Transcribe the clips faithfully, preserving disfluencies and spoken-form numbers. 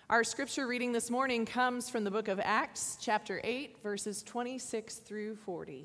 Our scripture reading this morning comes from the book of Acts, chapter eight, verses twenty-six through forty.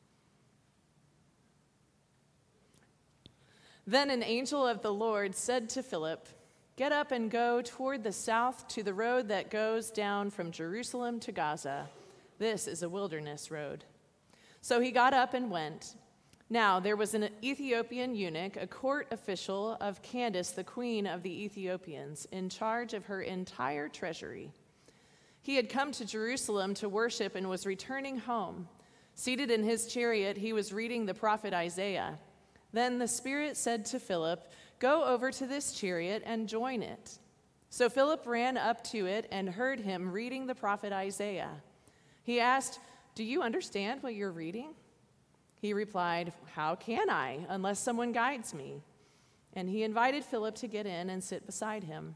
Then an angel of the Lord said to Philip, "Get up and go toward the south to the road that goes down from Jerusalem to Gaza. This is a wilderness road." So he got up and went. Now there was an Ethiopian eunuch, a court official of Candace, the queen of the Ethiopians, in charge of her entire treasury. He had come to Jerusalem to worship and was returning home. Seated in his chariot, he was reading the prophet Isaiah. Then the Spirit said to Philip, "Go over to this chariot and join it." So Philip ran up to it and heard him reading the prophet Isaiah. He asked, "Do you understand what you're reading?" He replied, "How can I, unless someone guides me?" And he invited Philip to get in and sit beside him.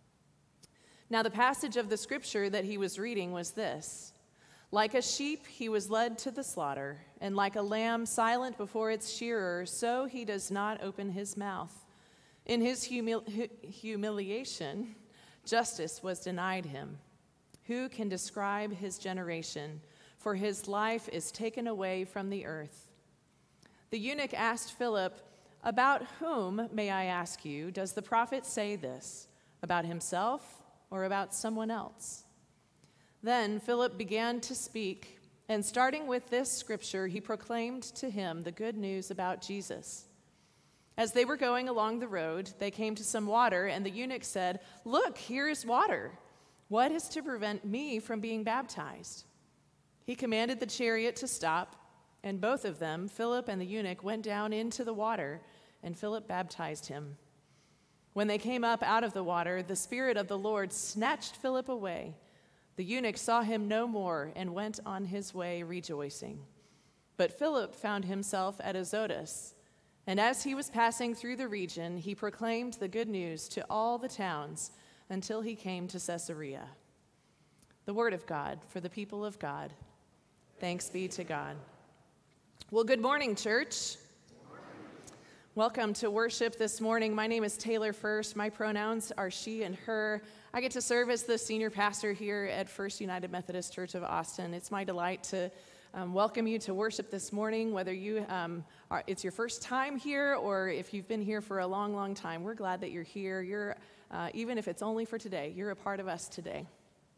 Now the passage of the scripture that he was reading was this: "Like a sheep he was led to the slaughter, and like a lamb silent before its shearer, so he does not open his mouth. In his humil- humiliation, justice was denied him. Who can describe his generation? For his life is taken away from the earth." The eunuch asked Philip, "About whom, may I ask you, does the prophet say this? About himself or about someone else?" Then Philip began to speak, and starting with this scripture, he proclaimed to him the good news about Jesus. As they were going along the road, they came to some water, and the eunuch said, "Look, here is water. What is to prevent me from being baptized?" He commanded the chariot to stop, and both of them, Philip and the eunuch, went down into the water, and Philip baptized him. When they came up out of the water, the Spirit of the Lord snatched Philip away. The eunuch saw him no more and went on his way rejoicing. But Philip found himself at Azotus, and as he was passing through the region, he proclaimed the good news to all the towns until he came to Caesarea. The word of God for the people of God. Thanks be to God. Well, good morning, church. Good morning. Welcome to worship this morning. My name is Taylor First. My pronouns are she and her. I get to serve as the senior pastor here at First United Methodist Church of Austin. It's my delight to um, welcome you to worship this morning, whether you um, are, it's your first time here or if you've been here for a long, long time. We're glad that you're here. You're, uh, even if it's only for today, you're a part of us today.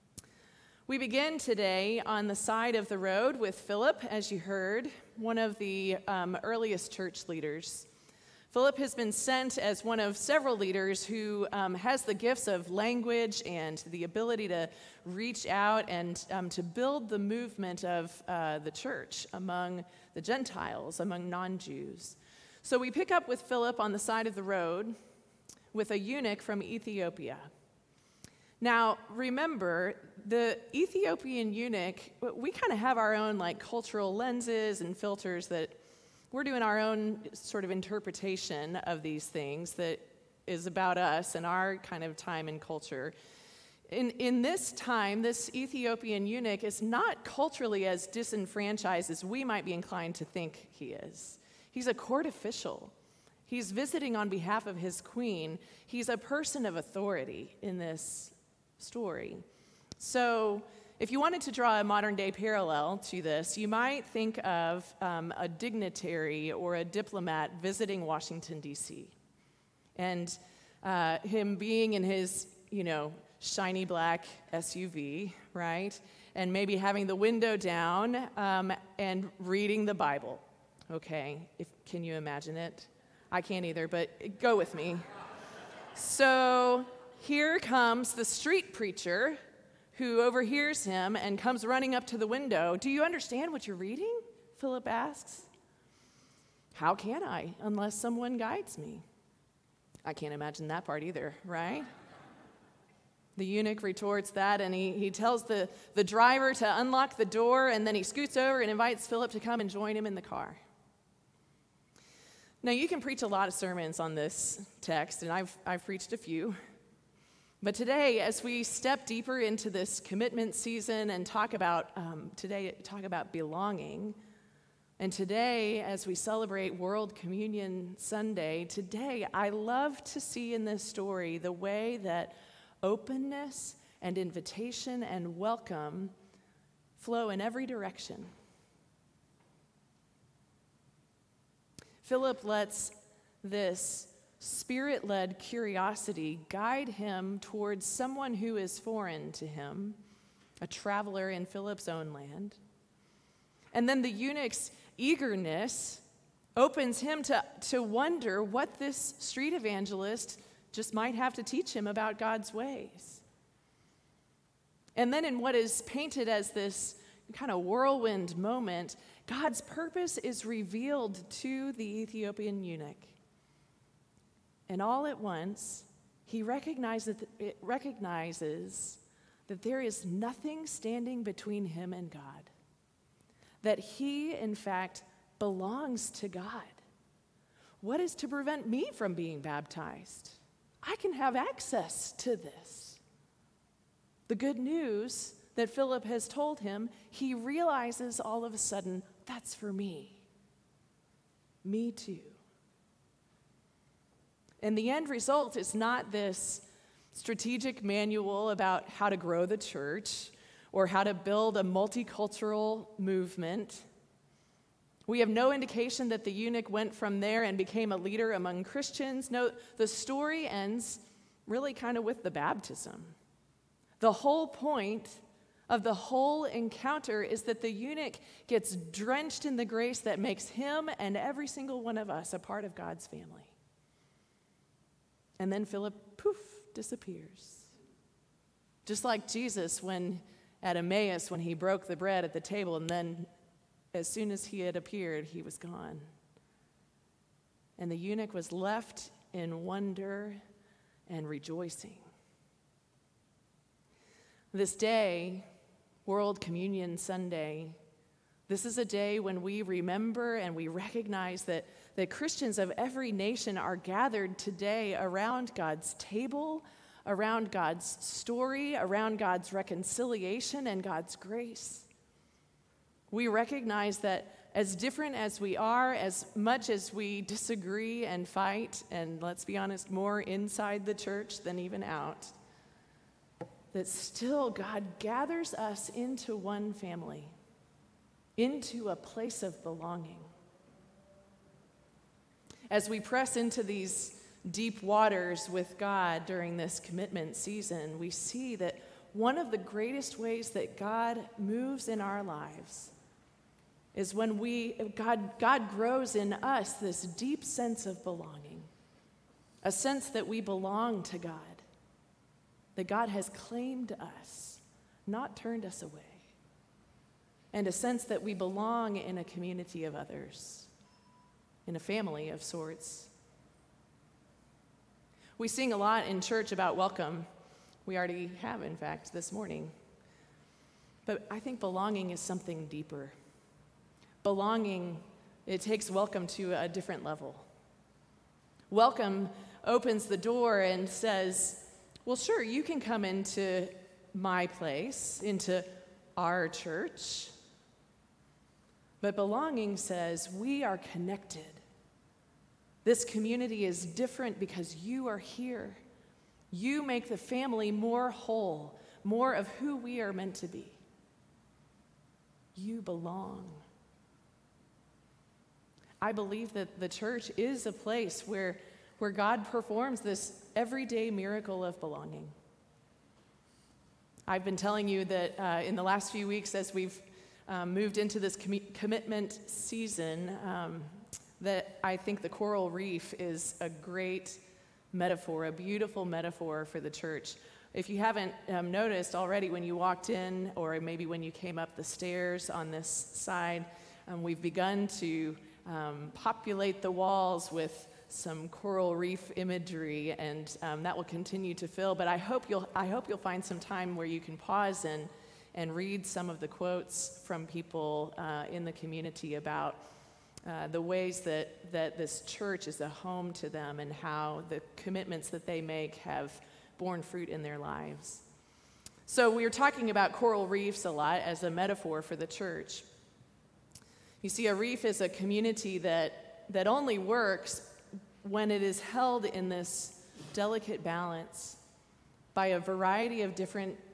We begin today on the side of the road with Philip, as you heard, one of the um, earliest church leaders. Philip has been sent as one of several leaders who um, has the gifts of language and the ability to reach out and um, to build the movement of uh, the church among the Gentiles, among non-Jews. So we pick up with Philip on the side of the road with a eunuch from Ethiopia. Now, remember, the Ethiopian eunuch, we kind of have our own like cultural lenses and filters that we're doing our own sort of interpretation of these things that is about us and our kind of time and culture. In, in this time, this Ethiopian eunuch is not culturally as disenfranchised as we might be inclined to think he is. He's a court official. He's visiting on behalf of his queen. He's a person of authority in this story. So if you wanted to draw a modern-day parallel to this, you might think of um, a dignitary or a diplomat visiting Washington, D C, and uh, him being in his, you know, shiny black S U V, right, and maybe having the window down um, and reading the Bible. Okay, if, can you imagine it? I can't either, but go with me. So here comes the street preacher who overhears him and comes running up to the window. "Do you understand what you're reading?" Philip asks. "How can I, unless someone guides me?" I can't imagine that part either, right? The eunuch retorts that, and he, he tells the, the driver to unlock the door, and then he scoots over and invites Philip to come and join him in the car. Now, you can preach a lot of sermons on this text, and I've I've preached a few. But today, as we step deeper into this commitment season and talk about um, today, talk about belonging, and today, as we celebrate World Communion Sunday, today I love to see in this story the way that openness and invitation and welcome flow in every direction. Philip lets this Spirit-led curiosity guide him towards someone who is foreign to him, a traveler in Philip's own land. And then the eunuch's eagerness opens him to, to wonder what this street evangelist just might have to teach him about God's ways. And then in what is painted as this kind of whirlwind moment, God's purpose is revealed to the Ethiopian eunuch. And all at once, he recognizes, it recognizes that there is nothing standing between him and God, that he, in fact, belongs to God. What is to prevent me from being baptized? I can have access to this. The good news that Philip has told him, he realizes all of a sudden, that's for me. Me too. And the end result is not this strategic manual about how to grow the church or how to build a multicultural movement. We have no indication that the eunuch went from there and became a leader among Christians. No, the story ends really kind of with the baptism. The whole point of the whole encounter is that the eunuch gets drenched in the grace that makes him and every single one of us a part of God's family. And then Philip, poof, disappears. Just like Jesus when at Emmaus, when he broke the bread at the table, and then as soon as he had appeared, he was gone. And the eunuch was left in wonder and rejoicing. This day, World Communion Sunday, this is a day when we remember and we recognize that, that Christians of every nation are gathered today around God's table, around God's story, around God's reconciliation and God's grace. We recognize that as different as we are, as much as we disagree and fight, and let's be honest, more inside the church than even out, that still God gathers us into one family, into a place of belonging. As we press into these deep waters with God during this commitment season, we see that one of the greatest ways that God moves in our lives is when we God, God grows in us this deep sense of belonging, a sense that we belong to God, that God has claimed us, not turned us away, and a sense that we belong in a community of others, in a family of sorts. We sing a lot in church about welcome. We already have, in fact, this morning. But I think belonging is something deeper. Belonging, it takes welcome to a different level. Welcome opens the door and says, well, sure, you can come into my place, into our church. But belonging says we are connected. This community is different because you are here. You make the family more whole, more of who we are meant to be. You belong. I believe that the church is a place where, where God performs this everyday miracle of belonging. I've been telling you that uh, in the last few weeks as we've um, moved into this com- commitment season, um, that I think the coral reef is a great metaphor, a beautiful metaphor for the church. If you haven't um, noticed already when you walked in, or maybe when you came up the stairs on this side, um, we've begun to um, populate the walls with some coral reef imagery, and um, that will continue to fill. But I hope you'll I hope you'll find some time where you can pause and and read some of the quotes from people uh, in the community about uh, the ways that that this church is a home to them and how the commitments that they make have borne fruit in their lives. So we are talking about coral reefs a lot as a metaphor for the church. You see, a reef is a community that that only works when it is held in this delicate balance by a variety of different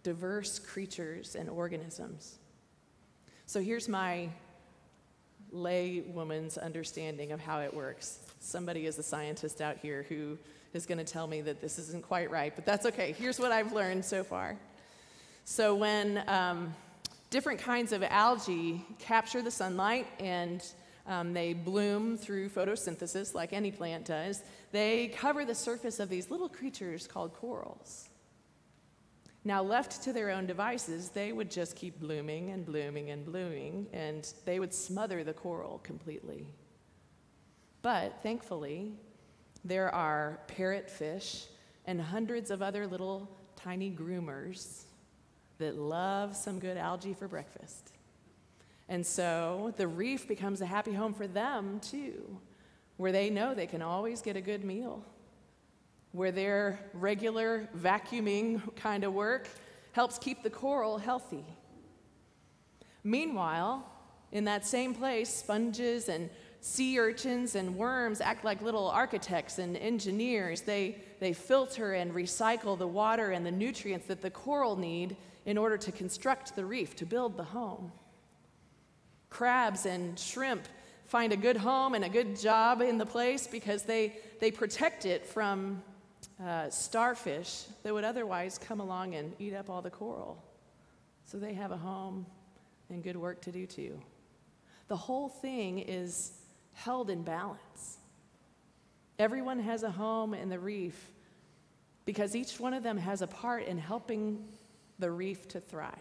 diverse creatures and organisms. So here's my laywoman's understanding of how it works. Somebody is a scientist out here who is going to tell me that this isn't quite right, but that's okay. Here's what I've learned so far. So when um, different kinds of algae capture the sunlight and um, they bloom through photosynthesis like any plant does, they cover the surface of these little creatures called corals. Now, left to their own devices, they would just keep blooming and blooming and blooming, and they would smother the coral completely. But thankfully, there are parrotfish and hundreds of other little tiny groomers that love some good algae for breakfast. And so the reef becomes a happy home for them, too, where they know they can always get a good meal, where their regular vacuuming kind of work helps keep the coral healthy. Meanwhile, in that same place, sponges and sea urchins and worms act like little architects and engineers. They, they filter and recycle the water and the nutrients that the coral need in order to construct the reef, to build the home. Crabs and shrimp find a good home and a good job in the place because they, they protect it from uh, starfish that would otherwise come along and eat up all the coral. So they have a home and good work to do too. The whole thing is held in balance. Everyone has a home in the reef because each one of them has a part in helping the reef to thrive.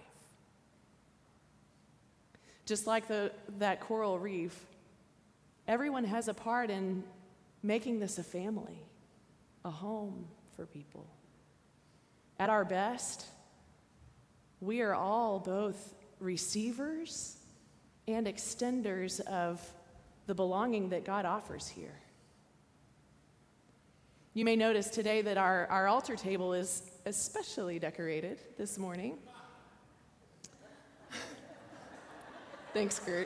Just like the, that coral reef, everyone has a part in making this a family, a home for people. At our best, we are all both receivers and extenders of the belonging that God offers here. You may notice today that our, our altar table is especially decorated this morning. Thanks, Kurt.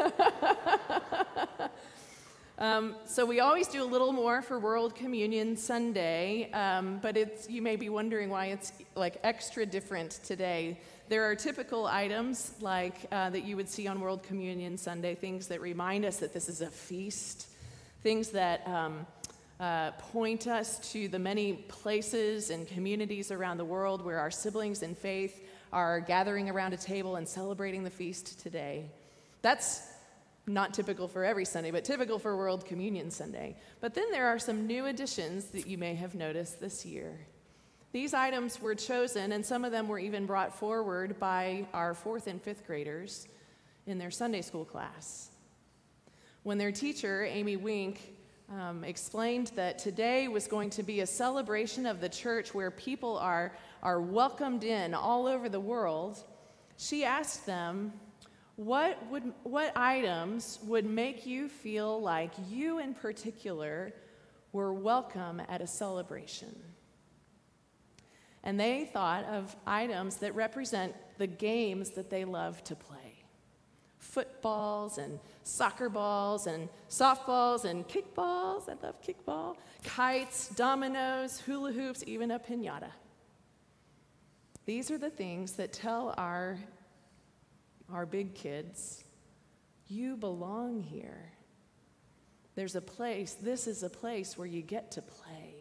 um, so we always do a little more for World Communion Sunday, um, but it's, you may be wondering why it's like extra different today. There are typical items like uh, that you would see on World Communion Sunday, things that remind us that this is a feast, things that um, uh, point us to the many places and communities around the world where our siblings in faith are gathering around a table and celebrating the feast today. That's not typical for every Sunday, but typical for World Communion Sunday. But then there are some new additions that you may have noticed this year. These items were chosen, and some of them were even brought forward by our fourth and fifth graders in their Sunday school class. When their teacher, Amy Wink, um, explained that today was going to be a celebration of the church where people are, are welcomed in all over the world, she asked them, what would what items would make you feel like you in particular were welcome at a celebration? And they thought of items that represent the games that they love to play. Footballs and soccer balls and softballs and kickballs. I love kickball. Kites, dominoes, hula hoops, even a piñata. These are the things that tell our, our big kids, you belong here. There's a place, this is a place where you get to play.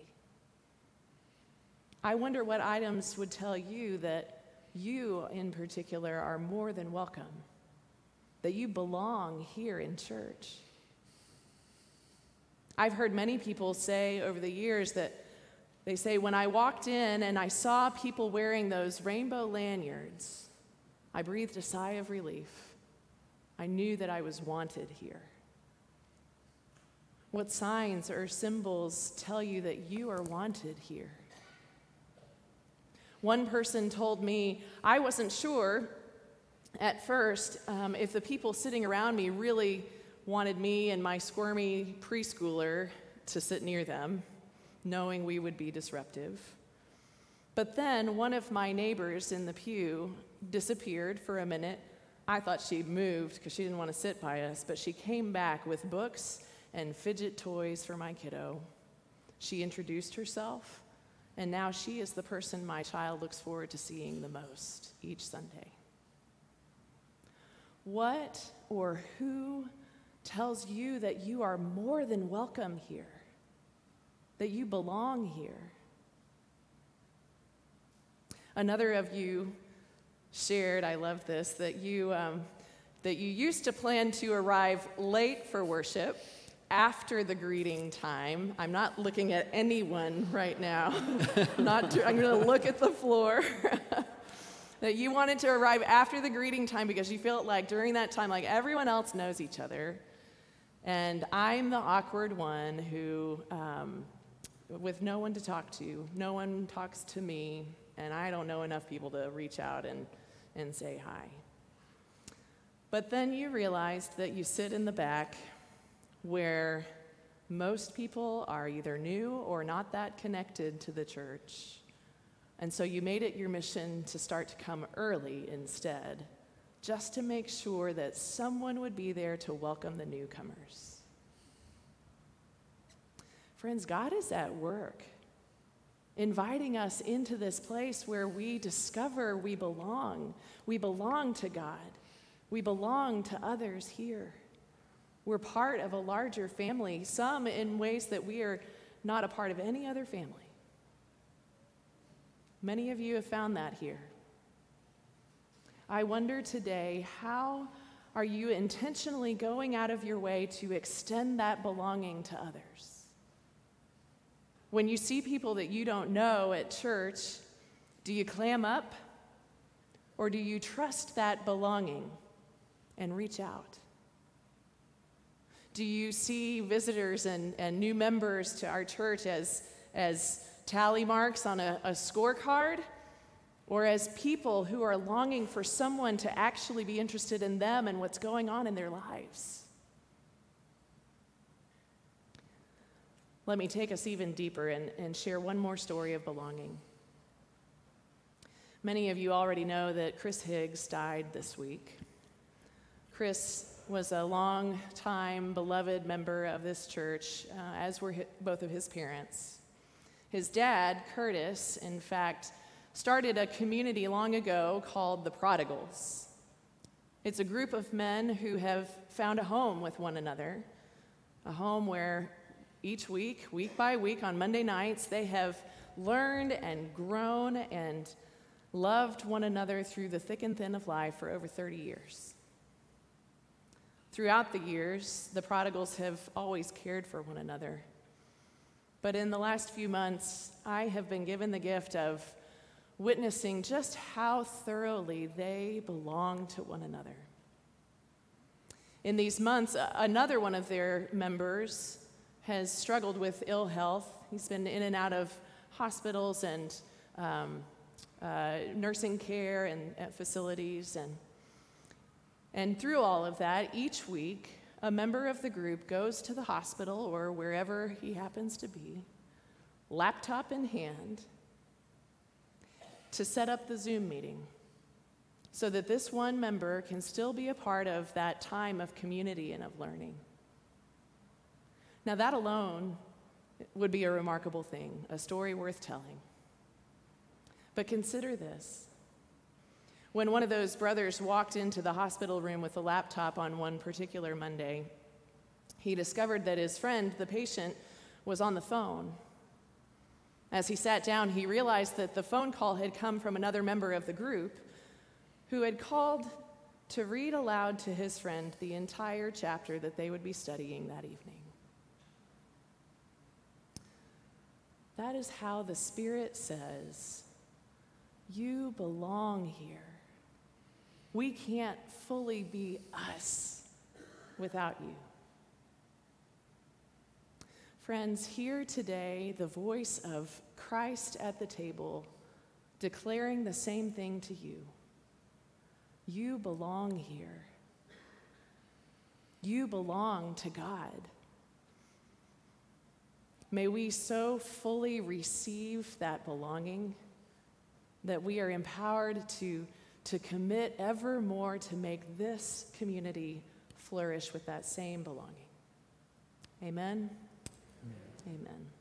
I wonder what items would tell you that you, in particular, are more than welcome, that you belong here in church. I've heard many people say over the years that they say, when I walked in and I saw people wearing those rainbow lanyards, I breathed a sigh of relief. I knew that I was wanted here. What signs or symbols tell you that you are wanted here? One person told me, I wasn't sure at first um, if the people sitting around me really wanted me and my squirmy preschooler to sit near them, knowing we would be disruptive. But then one of my neighbors in the pew disappeared for a minute. I thought she'd moved because she didn't want to sit by us, but she came back with books and fidget toys for my kiddo. She introduced herself and now she is the person my child looks forward to seeing the most each Sunday. What or who tells you that you are more than welcome here, that you belong here? Another of you shared, I love this, that you um, that you used to plan to arrive late for worship after the greeting time. I'm not looking at anyone right now. not to, I'm going to look at the floor. That you wanted to arrive after the greeting time because you felt like during that time, like everyone else knows each other. And I'm the awkward one who, um, with no one to talk to, no one talks to me, and I don't know enough people to reach out and, and say hi. But then you realized that you sit in the back where most people are either new or not that connected to the church. And so you made it your mission to start to come early instead, just to make sure that someone would be there to welcome the newcomers. Friends, God is at work, inviting us into this place where we discover we belong. We belong to God. We belong to others here. We're part of a larger family, some in ways that we are not a part of any other family. Many of you have found that here. I wonder today, how are you intentionally going out of your way to extend that belonging to others? When you see people that you don't know at church, do you clam up? Or do you trust that belonging and reach out? Do you see visitors and, and new members to our church as, as tally marks on a, a scorecard, or as people who are longing for someone to actually be interested in them and what's going on in their lives? Let me take us even deeper and, and share one more story of belonging. Many of you already know that Chris Higgs died this week. Chris was a long-time beloved member of this church, uh, as were hi- both of his parents. His dad, Curtis, in fact, started a community long ago called the Prodigals. It's a group of men who have found a home with one another, a home where each week, week by week, on Monday nights, they have learned and grown and loved one another through the thick and thin of life for over thirty years. Throughout the years, the prodigals have always cared for one another. But in the last few months, I have been given the gift of witnessing just how thoroughly they belong to one another. In these months, another one of their members has struggled with ill health. He's been in and out of hospitals and um, uh, nursing care and uh, facilities. And, and through all of that, each week, a member of the group goes to the hospital or wherever he happens to be, laptop in hand, to set up the Zoom meeting so that this one member can still be a part of that time of community and of learning. Now, that alone would be a remarkable thing, a story worth telling. But consider this. When one of those brothers walked into the hospital room with a laptop on one particular Monday, he discovered that his friend, the patient, was on the phone. As he sat down, he realized that the phone call had come from another member of the group who had called to read aloud to his friend the entire chapter that they would be studying that evening. That is how the Spirit says, you belong here. We can't fully be us without you. Friends, hear today the voice of Christ at the table declaring the same thing to you. You belong here. You belong to God. May we so fully receive that belonging that we are empowered to, to commit ever more to make this community flourish with that same belonging. Amen? Amen. Amen.